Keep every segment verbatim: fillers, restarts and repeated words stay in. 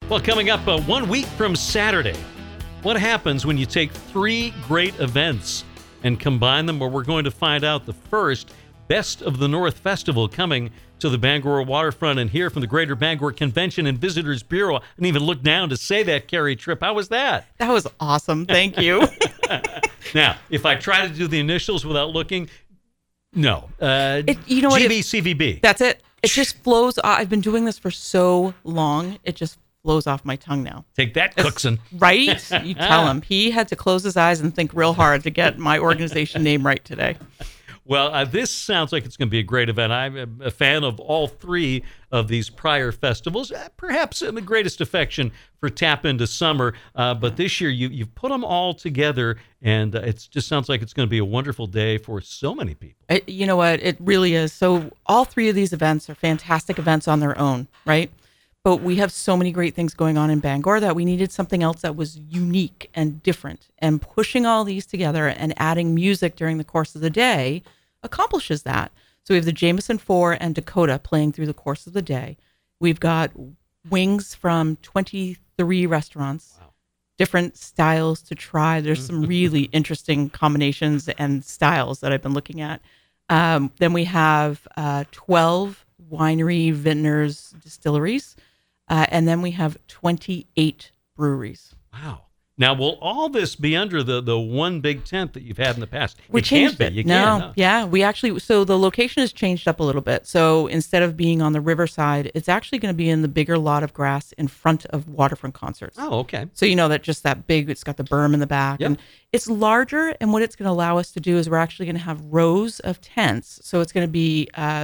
Well, coming up uh, one week from Saturday, what happens when you take three great events and combine them? Well, we're going to find out the first Best of the North Festival coming to the Bangor waterfront and hear from the Greater Bangor Convention and Visitors Bureau. I didn't even look down to say that, Carrie Tripp. How was that? That was awesome. Thank you. Now, if I try to do the initials without looking, no. Uh, It- you know what, G if- B C V B. That's it. It just flows. off. I've been doing this for so long. It just flows off my tongue now. Take that, Cookson. Right? You tell him. He had to close his eyes and think real hard to get my organization name right today. Well, uh, this sounds like it's going to be a great event. I'm a fan of all three of these prior festivals, uh, perhaps in the greatest affection for Tap Into Summer. Uh, but this year, you, you've put them all together, and uh, it just sounds like it's going to be a wonderful day for so many people. It, you know what? It really is. So all three of these events are fantastic events on their own, right? But we have so many great things going on in Bangor that we needed something else that was unique and different. And pushing all these together and adding music during the course of the day accomplishes that. So we have the Jameson Four and Dakota playing through the course of the day. We've got wings from twenty-three restaurants, wow. Different styles to try. There's some really interesting combinations and styles that I've been looking at. Um, then we have uh, twelve winery, vintners, distilleries. Uh, and then we have twenty-eight breweries. Wow. Now, will all this be under the, the one big tent that you've had in the past? We it changed can't it. be. You no, can't, no. yeah, we actually, so the location has changed up a little bit. So instead of being on the riverside, it's actually going to be in the bigger lot of grass in front of Waterfront Concerts. Oh, okay. So you know that just that big, it's got the berm in the back. Yep. And it's larger. And what it's going to allow us to do is we're actually going to have rows of tents. So it's going to be, uh,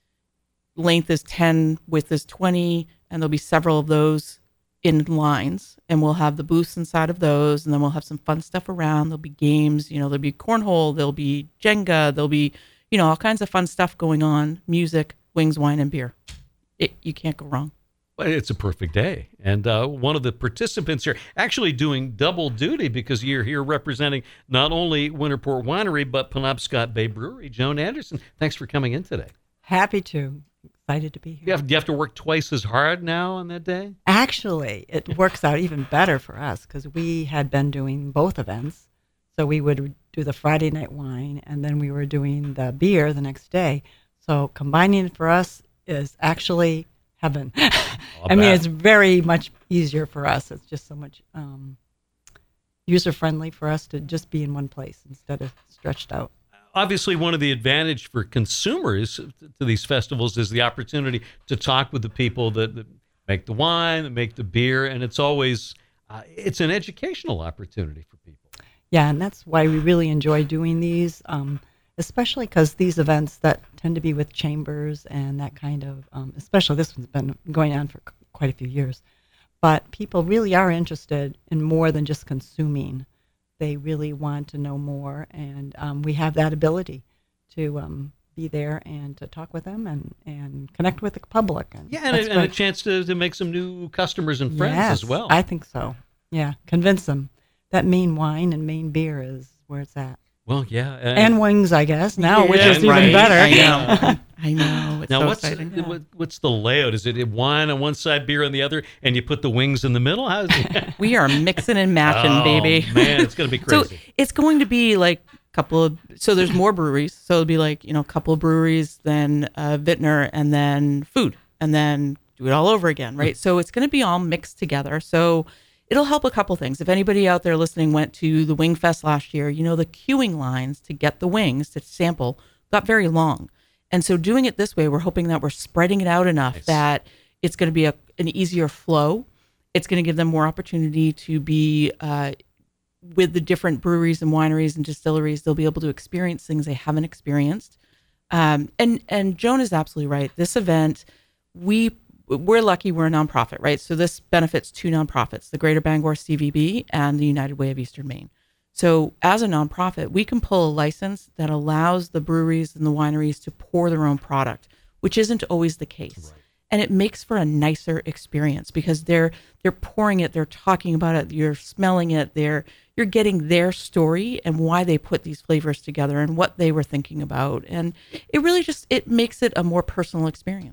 length is ten, width is twenty, and there'll be several of those in lines, and we'll have the booths inside of those, and then we'll have some fun stuff around. There'll be games, you know, there'll be cornhole, there'll be Jenga, there'll be, you know, all kinds of fun stuff going on, music, wings, wine, and beer. It, you can't go wrong. Well, it's a perfect day. And uh, one of the participants here actually doing double duty because you're here representing not only Winterport Winery, but Penobscot Bay Brewery. Joan Anderson, thanks for coming in today. Happy to. Excited to be here. Do you, have, do you have to work twice as hard now on that day? Actually, it works out even better for us because we had been doing both events. So we would do the Friday night wine, and then we were doing the beer the next day. So combining it for us is actually heaven. I mean, it's very much easier for us. It's just so much um, user-friendly for us to just be in one place instead of stretched out. Obviously, one of the advantage for consumers to these festivals is the opportunity to talk with the people that, that make the wine, that make the beer, and it's always uh, it's an educational opportunity for people. Yeah, and that's why we really enjoy doing these, um, especially because these events that tend to be with chambers and that kind of, um, especially this one's been going on for c- quite a few years, but people really are interested in more than just consuming. They really want to know more, and um, we have that ability to um, be there and to talk with them and, and connect with the public. And Yeah, and, that's a, and a great. chance to, to make some new customers and friends Yes, as well. I think so. Yeah, convince them that Maine wine and Maine beer is where it's at. Well, yeah. Uh, And wings, I guess, now, which Yeah, is even right. better. I know. I know. It's now, so what's exciting. what, what's the layout? Is it wine on one side, beer on the other, and you put the wings in the middle? How's it? We are mixing and matching, oh, baby. man, it's going to be So crazy. it's going to be like a couple of, so there's more breweries. So it'll be like, you know, a couple of breweries, then uh, vintner, and then food, and then do it all over again, right? So it's going to be all mixed together. So it'll help a couple things. If anybody out there listening went to the Wing Fest last year, you know, the queuing lines to get the wings to sample got very long. And so doing it this way, we're hoping that we're spreading it out enough Nice. that it's going to be a, an easier flow. It's going to give them more opportunity to be uh, with the different breweries and wineries and distilleries. They'll be able to experience things they haven't experienced. Um, and and Joan is absolutely right. This event, we we're lucky we're a nonprofit, right? So this benefits two nonprofits, the Greater Bangor C V B and the United Way of Eastern Maine. So as a nonprofit, we can pull a license that allows the breweries and the wineries to pour their own product, which isn't always the case. Right. And it makes for a nicer experience because they're they're pouring it, they're talking about it, you're smelling it, they're you're getting their story and why they put these flavors together and what they were thinking about. And it really just, it makes it a more personal experience. Mm.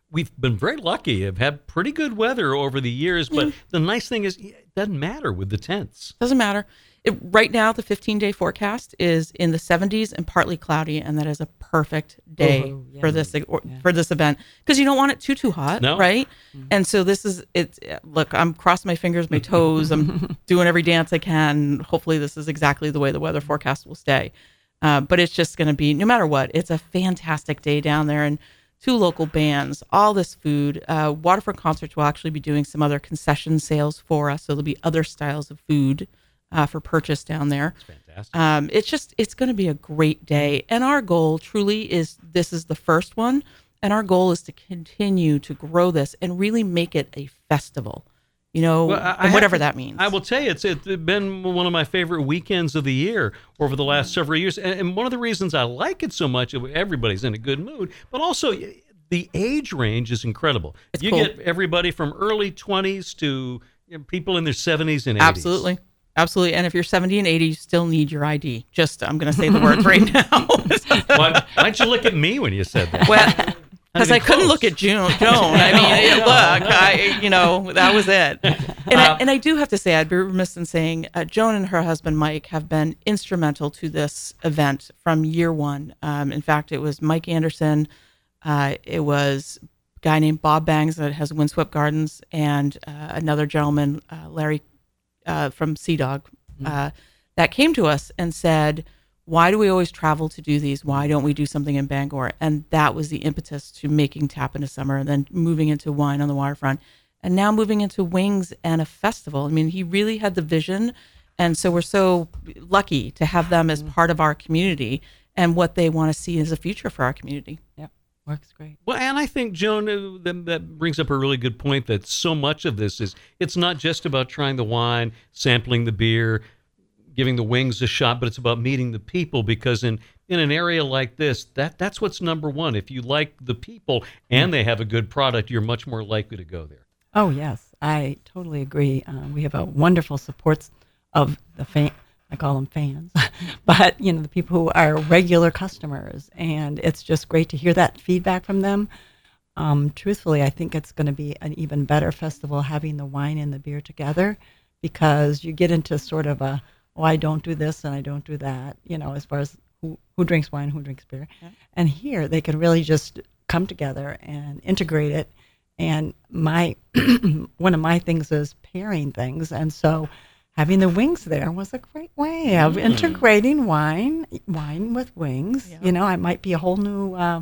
we've been very lucky. Have had pretty good weather over the years, but Yeah. the nice thing is it doesn't matter with the tents. Doesn't matter. It, right now, the fifteen-day forecast is in the seventies and partly cloudy, and that is a perfect day Ooh, yeah. for this or, Yeah. for this event because you don't want it too too hot, No. right? And so this is it. Look, I'm crossing my fingers, my toes. I'm doing every dance I can. Hopefully, this is exactly the way the weather forecast will stay. Uh, but it's just going to be, no matter what, it's a fantastic day down there, and two local bands, all this food. Uh, Waterfront Concerts will actually be doing some other concession sales for us, so there'll be other styles of food uh, for purchase down there. It's fantastic. Um, it's just, it's going to be a great day. And our goal truly is, this is the first one. And our goal is to continue to grow this and really make it a festival, you know, Well, I- I and have whatever to- that means. I will tell you, it's, it's been one of my favorite weekends of the year over the last several years. And, and one of the reasons I like it so much, everybody's in a good mood, but also the age range is incredible. It's you cool. get everybody from early twenties to you know, people in their seventies and eighties. Absolutely. Absolutely. And if you're seventy and eighty, you still need your I D. Just, I'm going to say the words right now. Why, why'd you look at me when you said that? Well, Not because even I couldn't close. look at June, Joan. I mean, look, I, you know, that was it. And, I, and I do have to say, I'd be remiss in saying, uh, Joan and her husband, Mike, have been instrumental to this event from year one. Um, in fact, it was Mike Anderson. Uh, it was a guy named Bob Bangs that has Windswept Gardens, and uh, another gentleman, uh, Larry uh, from Sea Dog, uh, that came to us and said, why do we always travel to do these? Why don't we do something in Bangor? And that was the impetus to making Tap into Summer, and then moving into Wine on the Waterfront, and now moving into Wings and a festival. I mean, he really had the vision. And so we're so lucky to have them as part of our community and what they want to see as a future for our community. Yep, works great. Well, and I think, Joan, uh, that, that brings up a really good point that so much of this is, it's not just about trying the wine, sampling the beer, giving the wings a shot, but it's about meeting the people, because in, in an area like this, that that's what's number one. If you like the people and they have a good product, you're much more likely to go there. Oh, yes, I totally agree. Uh, we have a wonderful support of the fan. I call them fans, but you know, the people who are regular customers, and it's just great to hear that feedback from them. Um, truthfully, I think it's going to be an even better festival having the wine and the beer together, because you get into sort of a, oh, I don't do this and I don't do that, you know, as far as who, who drinks wine, who drinks beer. Yeah. And here they can really just come together and integrate it. And my one of my things is pairing things. And so having the wings there was a great way of Mm. integrating wine, wine with wings. Yeah. You know, it might be a whole new uh,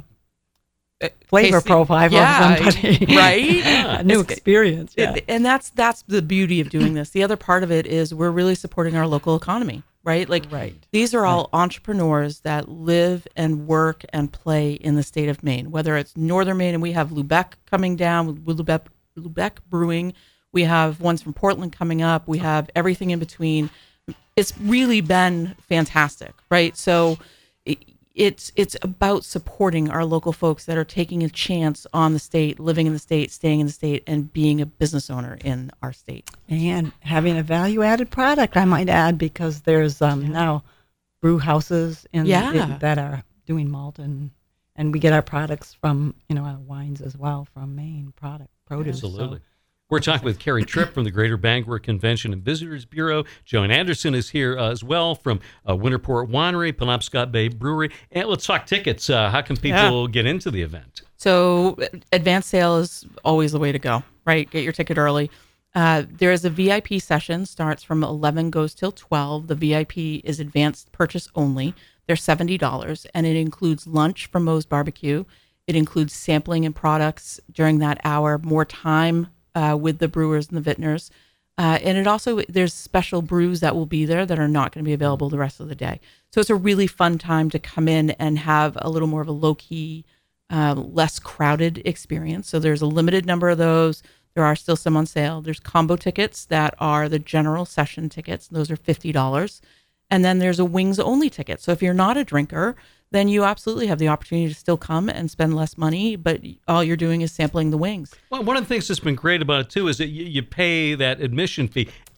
flavor Tasty- profile yeah, for somebody. right? Yeah. A new It's- experience. Yeah. It- and that's that's the beauty of doing this. The other part of it is we're really supporting our local economy, right? Like Right. these are all entrepreneurs that live and work and play in the state of Maine, whether it's Northern Maine, and we have Lubec coming down with Lubec, Lubec Brewing. We have ones from Portland coming up. We have everything in between. It's really been fantastic, right? So it, it's it's about supporting our local folks that are taking a chance on the state, living in the state, staying in the state, and being a business owner in our state. And having a value-added product, I might add, because there's um, now brew houses in, Yeah. in- that are doing malt, and and we get our products from, you know, our wines as well from Maine product produce. so- Absolutely. We're talking with Carrie Tripp from the Greater Bangor Convention and Visitors Bureau. Joan Anderson is here uh, as well from uh, Winterport Winery, Penobscot Bay Brewery. And let's talk tickets. Uh, how can people get into the event? So advance sale is always the way to go, right? Get your ticket early. Uh, there is a V I P session, starts from eleven, goes till twelve. The V I P is advanced purchase only. They're seventy dollars, and it includes lunch from Moe's Barbecue. It includes sampling and products during that hour, more time uh, with the brewers and the vintners. Uh, and it also, there's special brews that will be there that are not going to be available the rest of the day. So it's a really fun time to come in and have a little more of a low-key, uh, less crowded experience. So there's a limited number of those. There are still some on sale. There's combo tickets that are the general session tickets. Those are fifty dollars. And then there's a wings only ticket. So if you're not a drinker, then you absolutely have the opportunity to still come and spend less money, but all you're doing is sampling the wings. Well, one of the things that's been great about it, too, is that you, you pay that admission fee.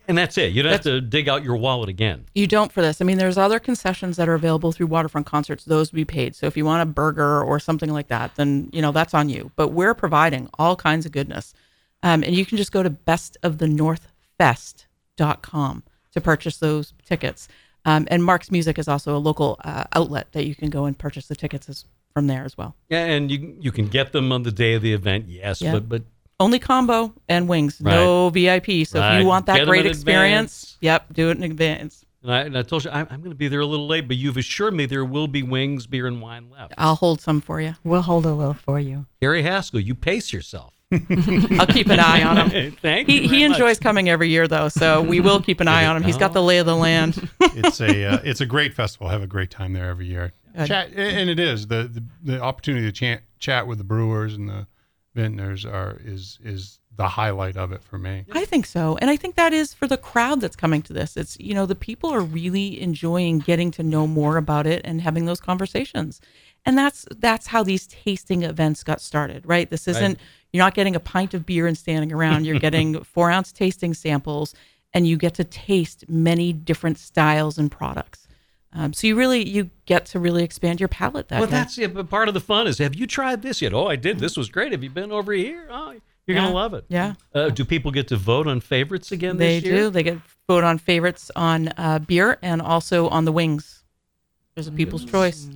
And that's it. You don't have to dig out your wallet again. You don't for this. I mean, there's other concessions that are available through Waterfront Concerts. Those will be paid. So if you want a burger or something like that, then, you know, that's on you. But we're providing all kinds of goodness. Um, and you can just go to best of the north fest dot com to purchase those tickets. Um, and Mark's Music is also a local uh, outlet that you can go and purchase the tickets as, from there as well. Yeah, and you you can get them on the day of the event, yes, Yeah. but but Only combo and wings, Right. no V I P. So Right. if you want Get that 'em great in experience, advance. yep, do it in advance. and I, and I told you I'm, I'm going to be there a little late, but you've assured me there will be wings, beer, and wine left. I'll hold some for you. We'll hold a little for you. Gary Haskell, you pace yourself. I'll keep an eye on him. Thank He you. he very enjoys much. coming every year though, so we will keep an eye on him. He's got the lay of the land. It's a uh, it's a great festival. I have a great time there every year. Good. Chat, and it is the the, the opportunity to chat chat with the brewers and the vintners are is is the highlight of it for me. I think so. And I think that is for the crowd that's coming to this. It's, you know, the people are really enjoying getting to know more about it and having those conversations. And that's that's how these tasting events got started, right? This isn't, Right. you're not getting a pint of beer and standing around. You're getting four ounce tasting samples and you get to taste many different styles and products. Um, so you really, you get to really expand your palate that Well, way. that's it. But part of the fun is, have you tried this yet? Oh, I did. This was great. Have you been over here? Oh, you're Yeah. going to love it. Yeah. Uh, do people get to vote on favorites again They this year? do. They get vote on favorites on uh, beer and also on the wings. There's a people's choice.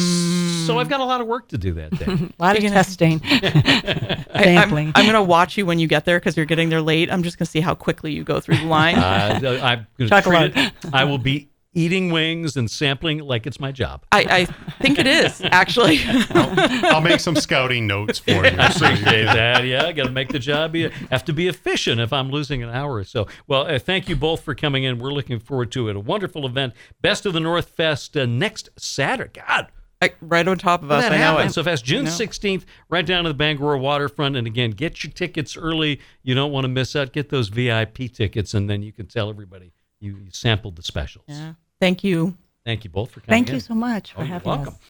Mm. So I've got a lot of work to do that day. A lot of You're gonna- testing, I, I'm, sampling. I'm going to watch you when you get there because you're getting there late. I'm just going to see how quickly you go through the line. uh, I'm going to Chocolate. treat it. I will be eating wings and sampling like it's my job. I, I think it is, actually. I'll make some scouting notes for you. So you Appreciate can- that. Yeah, I got to make the job. Be, have to be efficient if I'm losing an hour or so. Well, uh, thank you both for coming in. We're looking forward to it. A wonderful event. Best of the North Fest uh, next Saturday. God, I, right on top of us. that I know happened it. so fast. June I know. sixteenth, right down to the Bangor waterfront. And again, get your tickets early. You don't want to miss out. Get those V I P tickets, and then you can tell everybody you, you sampled the specials. Yeah. Thank you. Thank you both for coming Thank in. you so much for Oh, you're having welcome. us.